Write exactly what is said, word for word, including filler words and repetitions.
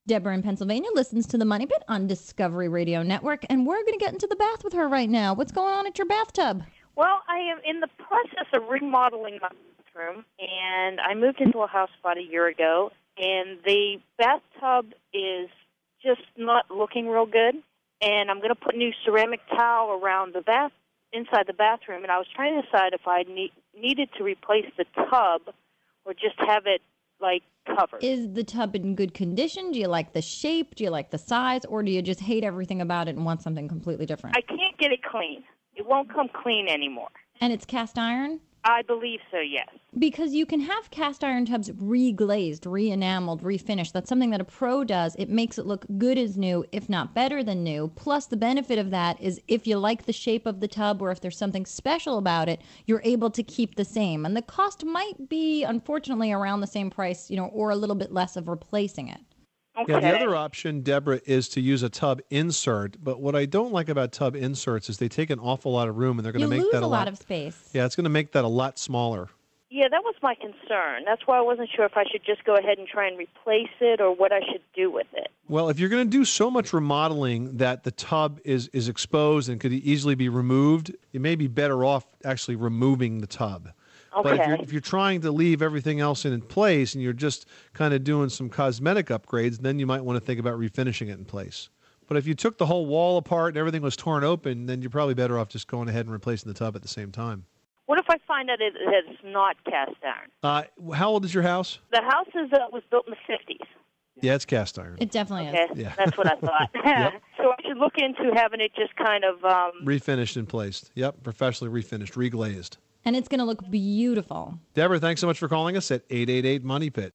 Deborah in Pennsylvania listens to the Money Pit on Discovery Radio Network, and we're going to get into the bath with her right now. What's going on at your bathtub? Well, I am in the process of remodeling my bathroom, and I moved into a house about a year ago, and the bathtub is just not looking real good, and I'm going to put new ceramic tile around the bath, inside the bathroom, and I was trying to decide if I need, needed to replace the tub or just have it, like, covered. Is the tub in good condition? Do you like the shape? Do you like the size? Or do you just hate everything about it and want something completely different? I can't get it clean. It won't come clean anymore. And it's cast iron? I believe so, yes. Because you can have cast iron tubs re-glazed, re-enameled, refinished. That's something that a pro does. It makes it look good as new, if not better than new. Plus, the benefit of that is if you like the shape of the tub or if there's something special about it, you're able to keep the same. And the cost might be, unfortunately, around the same price, you know, or a little bit less of replacing it. Okay. Yeah, the other option, Deborah, is to use a tub insert. But what I don't like about tub inserts is they take an awful lot of room, and they're going to make lose that a a lot lot of space. Yeah, it's going to make that a lot smaller. Yeah, that was my concern. That's why I wasn't sure if I should just go ahead and try and replace it or what I should do with it. Well, if you're going to do so much remodeling that the tub is, is exposed and could easily be removed, you may be better off actually removing the tub. Okay. But if you're, if you're trying to leave everything else in place and you're just kind of doing some cosmetic upgrades, then you might want to think about refinishing it in place. But if you took the whole wall apart and everything was torn open, then you're probably better off just going ahead and replacing the tub at the same time. What if I find out it, it's not cast iron? Uh, how old is your house? The house is, uh, was built in the fifties. Yeah, it's cast iron. It definitely Okay, is. Yeah. that's what I thought. Yep. So I should look into having it just kind of... Um, Refinished in place. Yep, professionally refinished, reglazed. And it's going to look beautiful. Deborah, thanks so much for calling us at eight eight eight Money Pit.